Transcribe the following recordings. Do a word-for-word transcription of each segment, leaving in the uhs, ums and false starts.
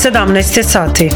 sedamnaest je sati.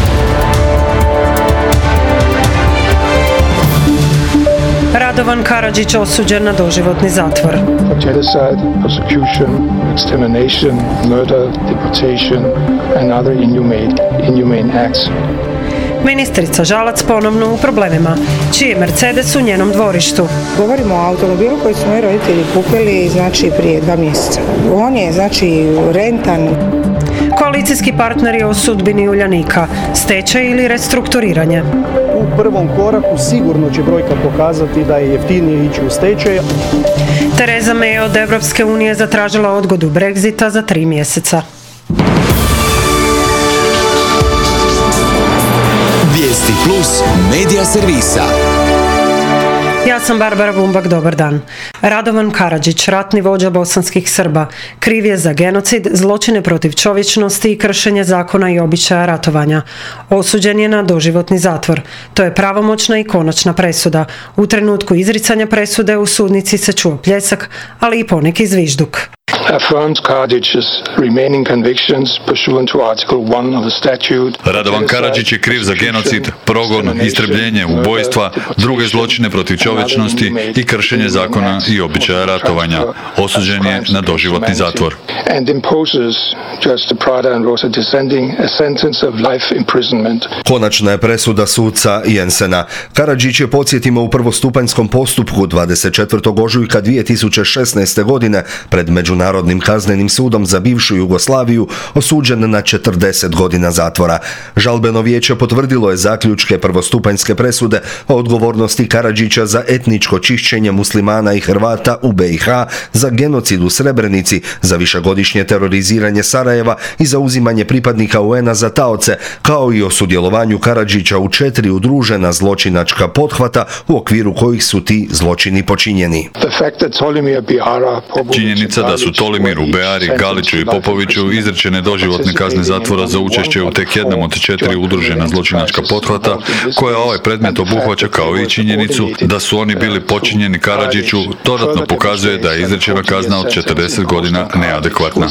Radovan Karadžić osuđen na doživotni zatvor. Genocide, persecution, extermination, murder, deportation and other inhumane, inhumane acts. Ministrica Žalac ponovno u problemima. Čiji je Mercedes u njenom dvorištu? Govorimo o automobilu koji su moji roditelji kupili znači prije dva mjeseca. On je znači rentan. Koalicijski partneri o sudbini Uljanika, stečaj ili restrukturiranje? U prvom koraku sigurno će brojka pokazati da je jeftinije ići u stečaj. Tereza May od Evropske unije zatražila odgodu Brexita za tri mjeseca. Vijesti plus medija servisa. Ja sam Barbara Bumbak, dobar dan. Radovan Karadžić, ratni vođa bosanskih Srba, kriv je za genocid, zločine protiv čovječnosti i kršenje zakona i običaja ratovanja. Osuđen je na doživotni zatvor. To je pravomoćna i konačna presuda. U trenutku izricanja presude u sudnici se čuo pljesak, ali i poneki zvižduk. Affirms Karadžić's remaining convictions pursuant to Article one of the statute. Radovan Karadžić je kriv za genocid, progon, istrebljenje, ubojstva, druge zločine protiv čovječnosti i kršenje zakona i običaja ratovanja. Osuđen je na doživotni zatvor. And imposes Judge Prada and Rosa Descending a sentence of life imprisonment. Konačna je presuda suca Jensena. Karadžić je, podsjetimo, u prvostupanjskom postupku dvadeset četvrtog ožujka dvije tisuće šesnaeste. godine pred Međunarodnim kaznenim sudom za bivšu Jugoslaviju osuđen na četrdeset godina zatvora. Žalbeno vijeće potvrdilo je zaključke prvostupanjske presude o odgovornosti Karadžića za etničko čišćenje muslimana i Hrvata u B i H, za genocid u Srebrenici, za višegodišnje teroriziranje Sarajeva i za uzimanje pripadnika U N-a za taoce, kao i o sudjelovanju Karadžića u četiri udružena zločinačka pothvata u okviru kojih su ti zločini počinjeni. Činjenica da su Tolimiru, Beari, Galiću i Popoviću izrečene doživotne kazne zatvora za učešće u tek jednom od četiri udružena zločinačka pothvata, koja ovaj predmet obuhvaća, kao i činjenicu da su oni bili počinjeni Karadžiću, dodatno pokazuje da je izrečena kazna od četrdeset godina neadekvatna.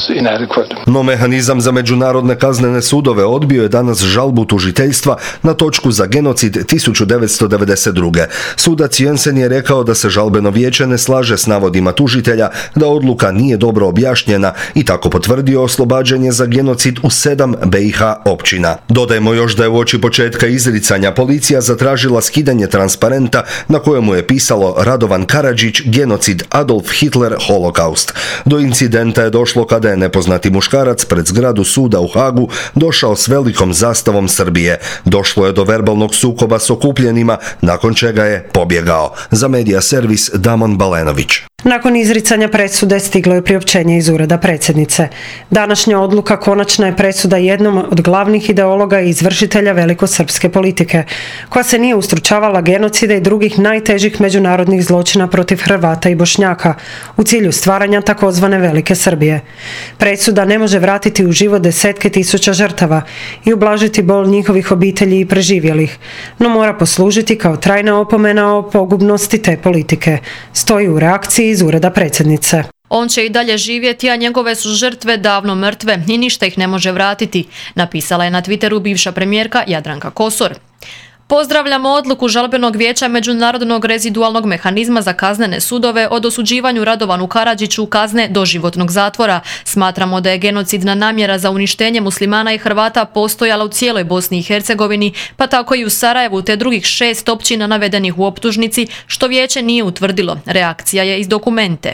No mehanizam za međunarodne kaznene sudove odbio je danas žalbu tužiteljstva na točku za genocid tisuću devetsto devedeset druge. Sudac Jensen je rekao da se žalbeno vijeće ne slaže s navodima tužitelja da odluka nije dobro objašnjena i tako potvrdio oslobađanje za genocid u sedam B i H općina. Dodajmo još da je uoči početka izricanja policija zatražila skidanje transparenta na kojemu je pisalo Radovan Karadžić, genocid Adolf Hitler, holokaust. Do incidenta je došlo kada je nepoznati muškarac pred zgradu suda u Hagu došao s velikom zastavom Srbije. Došlo je do verbalnog sukoba s okupljenima, nakon čega je pobjegao. Za medija servis Damon Balenović. Nakon izricanja presude stiglo je priopćenje iz ureda predsjednice. Današnja odluka konačna je presuda jednom od glavnih ideologa i izvršitelja velikosrpske politike, koja se nije ustručavala genocida i drugih najtežih međunarodnih zločina protiv Hrvata i Bošnjaka u cilju stvaranja takozvane Velike Srbije. Presuda ne može vratiti u život desetke tisuća žrtava i ublažiti bol njihovih obitelji i preživjelih, no mora poslužiti kao trajna opomena o pogubnosti te politike, stoji u reakciji iz ureda predsjednice. On će i dalje živjeti, a njegove su žrtve davno mrtve i ništa ih ne može vratiti, napisala je na Twitteru bivša premijerka Jadranka Kosor. Pozdravljamo odluku žalbenog vijeća Međunarodnog rezidualnog mehanizma za kaznene sudove o dosuđivanju Radovanu Karadžiću kazne doživotnog zatvora. Smatramo da je genocidna namjera za uništenje muslimana i Hrvata postojala u cijeloj Bosni i Hercegovini, pa tako i u Sarajevu te drugih šest općina navedenih u optužnici, što vijeće nije utvrdilo. Reakcija je iz dokumente.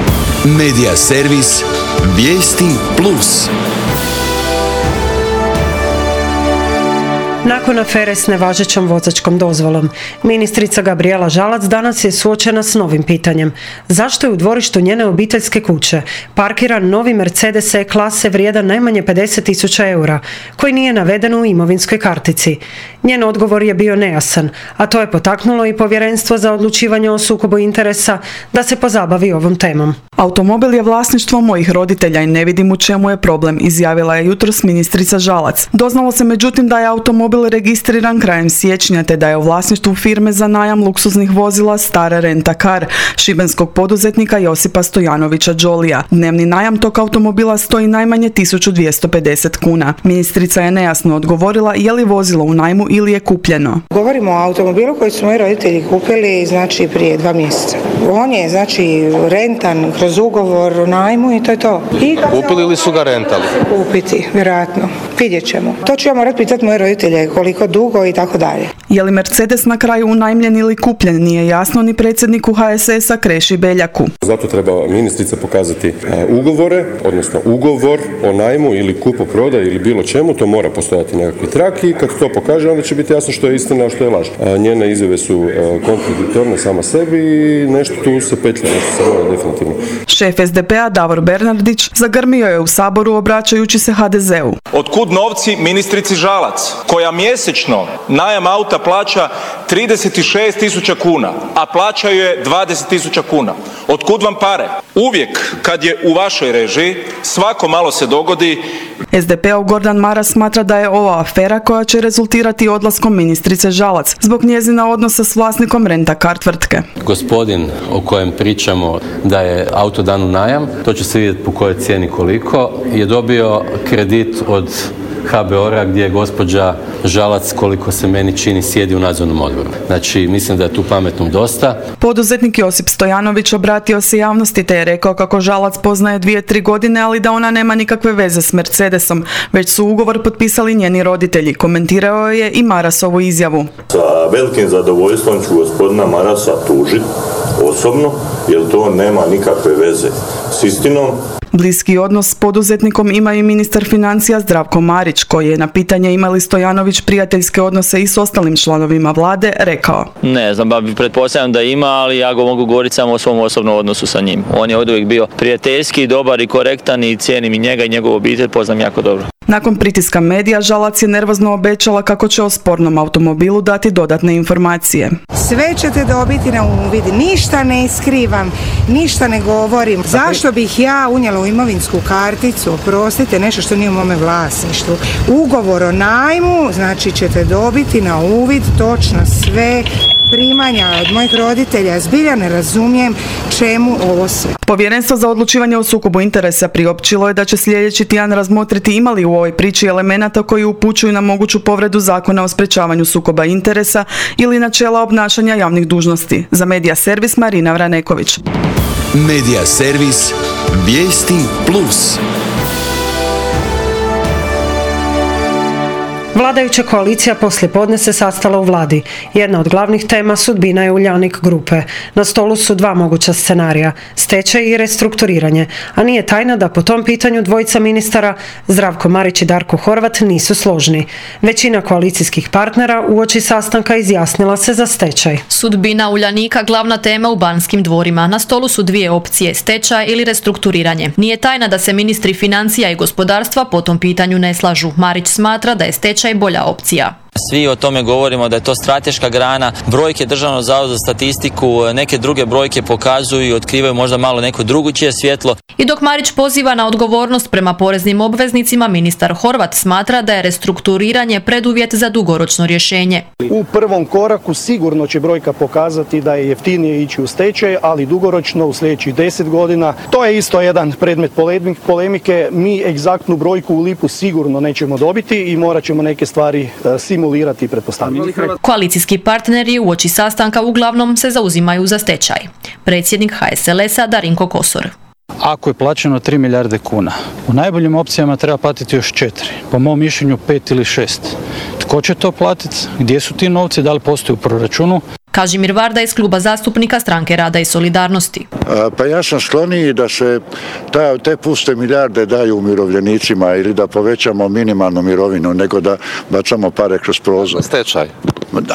Medija servis Vijesti plus. Nakon afere s nevažećom vozačkom dozvolom, ministrica Gabrijela Žalac danas je suočena s novim pitanjem. Zašto je u dvorištu njene obiteljske kuće parkiran novi Mercedes E klase vrijedan najmanje pedeset tisuća eura, koji nije naveden u imovinskoj kartici? Njen odgovor je bio nejasan, a to je potaknulo i Povjerenstvo za odlučivanje o sukobu interesa da se pozabavi ovom temom. Automobil je vlasništvo mojih roditelja i ne vidim u čemu je problem, izjavila je jutros ministrica Žalac. Doznalo se međutim da je automobil automobil registriran krajem siječnja te da je u vlasništvu firme za najam luksuznih vozila Star Rent a Car, šibenskog poduzetnika Josipa Stojanovića Đolija. Dnevni najam tog automobila stoji najmanje tisuću dvjesto pedeset kuna. Ministrica je nejasno odgovorila je li vozilo u najmu ili je kupljeno. Govorimo o automobilu koji su moji roditelji kupili znači prije dva mjeseca. On je znači rentan kroz ugovor o najmu i to je to. I kupili ili su ga rentali? Kupiti, vjerojatno. Vidjet ćemo. To ću ja morati pitati moje roditelje koliko dugo i tako dalje. Je li Mercedes na kraju unajmljen ili kupljen nije jasno ni predsjedniku H S S-a Kreši Beljaku. Zato treba ministrica pokazati ugovore, odnosno ugovor o najmu ili kupo-prodaj ili bilo čemu, to mora postojati nekakvi trak i kad to pokaže onda će biti jasno što je istina, a što je laž. Njene izjave su kontradiktorne sama sebi i nešto tu se petlja, nešto se mora definitivno. Šef S D P-a Davor Bernardić zagrmio je u Saboru obraćajući se H D Z-u. Otkud novci ministrici Žalac, koja mjesečno najam auta plaća trideset šest tisuća kuna, a plaća je dvadeset tisuća kuna. Otkud vam pare? Uvijek kad je u vašoj režiji, svako malo se dogodi. S D P-ov Gordan Maras smatra da je ova afera koja će rezultirati odlaskom ministrice Žalac zbog njezina odnosa s vlasnikom Rent a Car tvrtke. Gospodin o kojem pričamo da je auto dan u najam, to će se vidjeti po kojoj cijeni koliko, je dobio kredit od H B O R-a gdje je gospođa Žalac, koliko se meni čini, sjedi u nadzornom odboru. Znači, mislim da je tu pametnom dosta. Poduzetnik Josip Stojanović obratio se javnosti te je rekao kako Žalac poznaje dvije, tri godine, ali da ona nema nikakve veze s Mercedesom, već su ugovor potpisali njeni roditelji. Komentirao je i Marasovu izjavu. Sa velikim zadovoljstvom ću gospodina Marasa tužiti osobno, jer to nema nikakve veze s istinom. Bliski odnos s poduzetnikom ima i ministar financija Zdravko Marić, koji je na pitanje ima li Stojanović prijateljske odnose i s ostalim članovima vlade rekao. Ne znam, ba, pretpostavljam da ima, ali ja go mogu govoriti samo o svom osobnom odnosu sa njim. On je od uvijek bio prijateljski, dobar i korektan i cijenim i njega i njegovu obitelj, poznam jako dobro. Nakon pritiska medija, Žalac je nervozno obećala kako će o spornom automobilu dati dodatne informacije. Sve ćete dobiti na uvid, ništa ne skrivam, ništa ne govorim. Zašto bih ja unijela u imovinsku karticu, oprostite, nešto što nije u mome vlasništvu. Ugovor o najmu, znači ćete dobiti na uvid točno sve primanja od mojih roditelja. Zbilja ne razumijem čemu ovo sve. Povjerenstvo za odlučivanje o sukobu interesa priopćilo je da će sljedeći tjedan razmotriti ima li u ovoj priči elemenata koji upućuju na moguću povredu zakona o sprečavanju sukoba interesa ili načela obnašanja javnih dužnosti. Za Medija servis Marina Vraneković. Medija servis Vijesti plus. Vladajuća koalicija poslijepodne se sastala u vladi. Jedna od glavnih tema sudbina je Uljanik grupe. Na stolu su dva moguća scenarija, stečaj i restrukturiranje, a nije tajna da po tom pitanju dvojica ministara, Zdravko Marić i Darko Horvat, nisu složni. Većina koalicijskih partnera uoči sastanka izjasnila se za stečaj. Sudbina Uljanika glavna tema u Banskim dvorima. Na stolu su dvije opcije, stečaj ili restrukturiranje. Nije tajna da se ministri financija i gospodarstva po tom pitanju ne slažu. Marić smatra da je stečaj bolja opcija. Svi o tome govorimo da je to strateška grana. Brojke Državnog zavoda za statistiku, neke druge brojke pokazuju i otkrivaju možda malo neko drugačije svjetlo. I dok Marić poziva na odgovornost prema poreznim obveznicima, ministar Horvat smatra da je restrukturiranje preduvjet za dugoročno rješenje. U prvom koraku sigurno će brojka pokazati da je jeftinije ići u stečaj, ali dugoročno u sljedećih deset godina. To je isto jedan predmet polemike. Mi egzaktnu brojku u lipu sigurno nećemo dobiti i morat ćemo neke stvari simulirati. Koalicijski partneri uoči sastanka uglavnom se zauzimaju za stečaj. Predsjednik H S L S-a Darinko Kosor. Ako je plaćeno tri milijarde kuna, u najboljim opcijama treba platiti još četiri. Po mom mišljenju pet ili šest. Tko će to platiti? Gdje su ti novci? Da li postoji u proračunu? Kažimir Varda iz kluba zastupnika Stranke rada i solidarnosti. Pa ja sam skloniji da se ta, te puste milijarde daju umirovljenicima ili da povećamo minimalnu mirovinu, nego da bacamo pare kroz prozor. Stečaj. Da,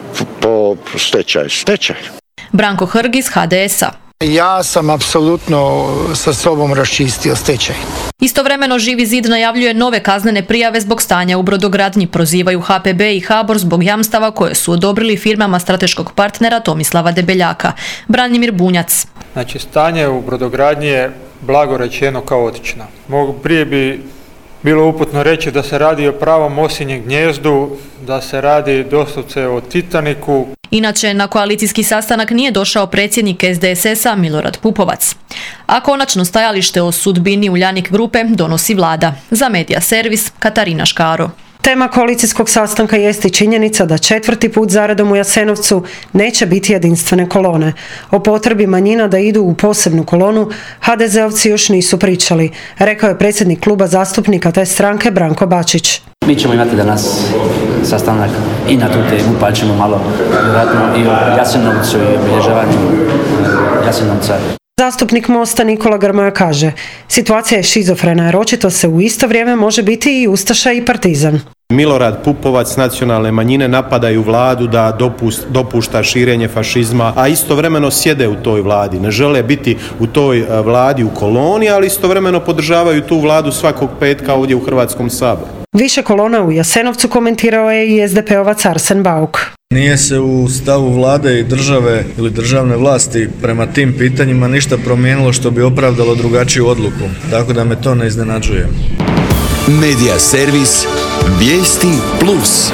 po stečaj. Stečaj. Branko Hrg iz H D S-a. Ja sam apsolutno sa sobom raščistio stečaj. Istovremeno Živi zid najavljuje nove kaznene prijave zbog stanja u brodogradnji. Prozivaju H P B i H B O R zbog jamstava koje su odobrili firmama strateškog partnera Tomislava Debeljaka. Branimir Bunjac. Znači, stanje u brodogradnji je blago rečeno kaotično. Prije bi bilo uputno reći da se radi o pravom osinjem gnijezdu, da se radi doslovce o Titaniku. Inače, na koalicijski sastanak nije došao predsjednik S D S S-a Milorad Pupovac. A konačno stajalište o sudbini Uljanik grupe donosi vlada. Za Medija servis Katarina Škaro. Tema koalicijskog sastanka jest i činjenica da četvrti put zaredom u Jasenovcu neće biti jedinstvene kolone. O potrebi manjina da idu u posebnu kolonu ha de zeovci još nisu pričali, rekao je predsjednik kluba zastupnika te stranke Branko Bačić. Mi ćemo imati danas sastanak i na tu temu, pa ćemo malo vjerojatno i o Jasenovcu i obilježavanju Jasenovca. Zastupnik Mosta Nikola Grmoja kaže, situacija je šizofrena jer očito se u isto vrijeme može biti i ustaša i partizan. Milorad Pupovac, nacionalne manjine napadaju vladu da dopust, dopušta širenje fašizma, a istovremeno sjede u toj vladi. Ne žele biti u toj vladi u koloni, ali istovremeno podržavaju tu vladu svakog petka ovdje u Hrvatskom saboru. Više kolona u Jasenovcu komentirao je i es de pe ovac Arsen Bauk. Nije se u stavu vlade i države ili državne vlasti prema tim pitanjima ništa promijenilo što bi opravdalo drugačiju odluku, tako da me to ne iznenađuje. Medija servis Vijesti Plus.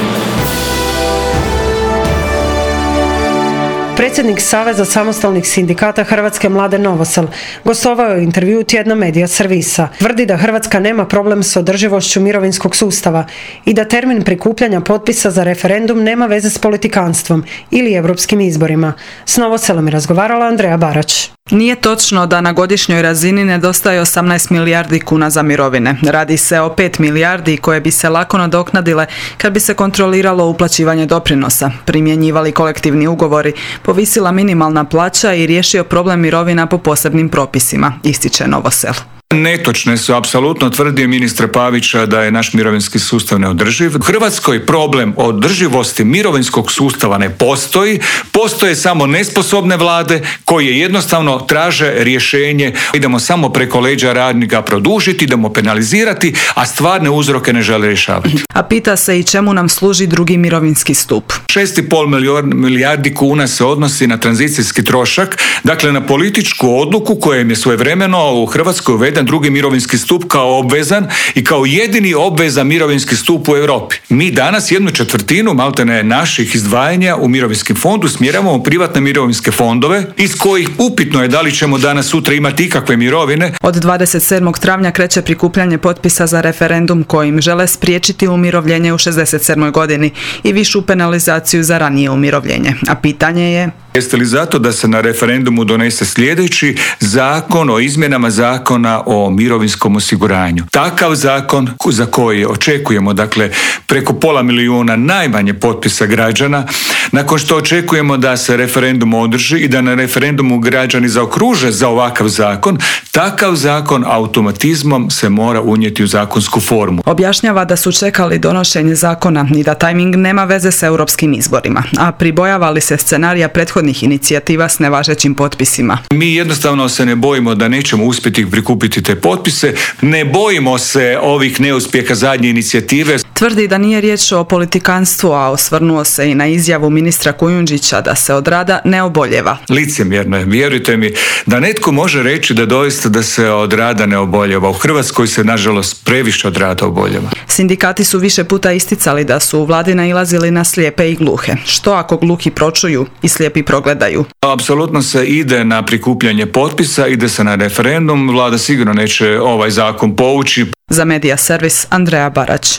Predsjednik Saveza samostalnih sindikata Hrvatske Mladen Novosel gostovao je u intervjuu tjedna Medija servisa. Tvrdi da Hrvatska nema problem s održivošću mirovinskog sustava i da termin prikupljanja potpisa za referendum nema veze s politikanstvom ili europskim izborima. S Novoselom je razgovarala Andreja Barać. Nije točno da na godišnjoj razini nedostaje osamnaest milijardi kuna za mirovine. Radi se o pet milijardi koje bi se lako nadoknadile kad bi se kontroliralo uplaćivanje doprinosa, primjenjivali kolektivni ugovori, povisila minimalna plaća i riješio problem mirovina po posebnim propisima, ističe Novosel. Netočne su apsolutno tvrdnje ministra Pavića da je naš mirovinski sustav neodrživ. U Hrvatskoj problem održivosti mirovinskog sustava ne postoji. Postoje samo nesposobne vlade koje jednostavno traže rješenje. Idemo samo preko leđa radnika produžiti, idemo penalizirati, a stvarne uzroke ne žele rješavati. A pita se i čemu nam služi drugi mirovinski stup. šest i pol milijardi kuna se odnosi na tranzicijski trošak, dakle na političku odluku kojem je svojevremeno u Hrvatskoj uveden drugi mirovinski stup kao obvezan i kao jedini obvezan mirovinski stup u Europi. Mi danas jednu četvrtinu maltene naših izdvajanja u mirovinskim fondu smjeramo u privatne mirovinske fondove iz kojih upitno je da li ćemo danas sutra imati ikakve mirovine. Od dvadeset sedmog travnja kreće prikupljanje potpisa za referendum kojim žele spriječiti umirovljenje u šezdeset sedmoj godini i višu penalizaciju za ranije umirovljenje. A pitanje je: jeste li zato da se na referendumu donese sljedeći zakon o izmjenama zakona o mirovinskom osiguranju? Takav zakon za koji očekujemo, dakle, preko pola milijuna najmanje potpisa građana, nakon što očekujemo da se referendum održi i da na referendumu građani zaokruže za ovakav zakon, takav zakon automatizmom se mora unijeti u zakonsku formu. Objašnjava da su čekali donošenje zakona i da tajming nema veze s europskim izborima, a pribojavali se scenarija prethodnih inicijativa s nevažećim potpisima. Mi jednostavno se ne bojimo da nećemo uspjeti prikupiti te potpise, ne bojimo se ovih neuspjeha zadnje inicijative. Tvrdi da nije riječ o politikanstvu, a osvrnuo se i na izjavu ministra Kujundžića da se od rada ne oboljeva. Licemjerno je, vjerujte mi, da netko može reći da doista da se od rada ne oboljeva. U Hrvatskoj se nažalost previše od rada oboljeva. Sindikati su više puta isticali da su u vladi nailazili na slijepe i gluhe. Što ako gluhi pročuju i slijepi progledaju? Apsolutno se ide na prikupljanje potpisa, ide se na referendum, vlada sigurno neće ovaj zakon povući. Za Medija servis Andreja Barać.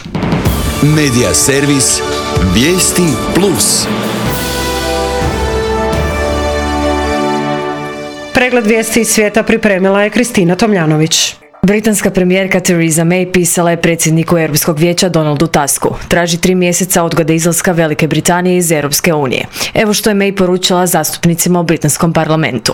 Medija servis Vijesti Plus. Pregled vijesti iz svijeta pripremila je Kristina Tomljanović. Britanska premijerka Theresa May pisala je predsjedniku Europskog vijeća Donaldu Tusku. Traži tri mjeseca odgode izlaska Velike Britanije iz Europske unije. Evo što je May poručila zastupnicima u britanskom parlamentu.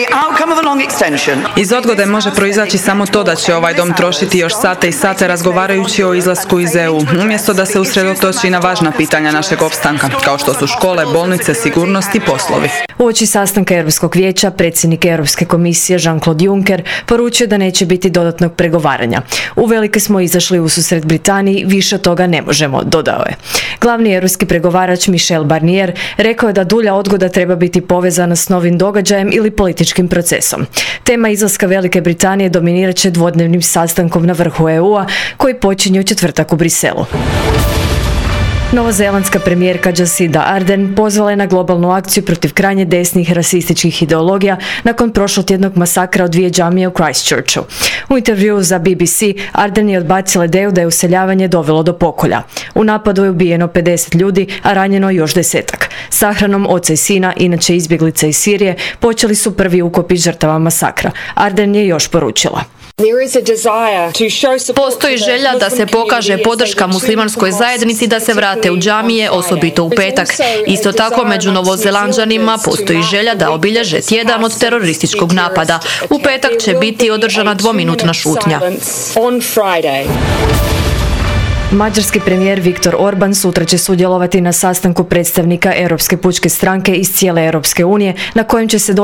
Iz odgode može proizaći samo to da će ovaj dom trošiti još sate i sate razgovarajući o izlasku iz E U, umjesto da se usredotoči na važna pitanja našeg opstanka, kao što su škole, bolnice, sigurnost i poslovi. Uoči sastanka Europskog vijeća, predsjednik Europske komisije Jean-Claude Juncker poručio da neće biti dodatnog pregovaranja. Uvelike smo izašli u susret Britaniji, više toga ne možemo, dodao je. Glavni europski pregovarač Michel Barnier rekao je da dulja odgoda treba biti povezana s novim događajem ili političkim političkim procesom. Tema izlaska Velike Britanije dominirat će dvodnevnim sastankom na vrhu E U-a koji počinje u četvrtak u Briselu. Novozelandska premijerka Jacinda Ardern pozvala je na globalnu akciju protiv krajnje desnih rasističkih ideologija nakon prošlotjednog masakra u dvije džamije u Christchurchu. U intervjuu za B B C Ardern je odbacila ideju da je useljavanje dovelo do pokolja. U napadu je ubijeno pedeset ljudi, a ranjeno još desetak. Sahranom oca i sina, inače izbjeglica iz Sirije, počeli su prvi ukopi žrtava masakra. Ardern je još poručila: Postoji želja da se pokaže podrška muslimanskoj zajednici da se vrate u džamije, osobito u petak. Isto tako među Novozelanđanima postoji želja da obilježe tjedan od terorističkog napada. U petak će biti održana dvominutna šutnja. Mađarski premijer Viktor Orban sutra će sudjelovati na sastanku predstavnika Europske pučke stranke iz cijele Europske unije na kojem će se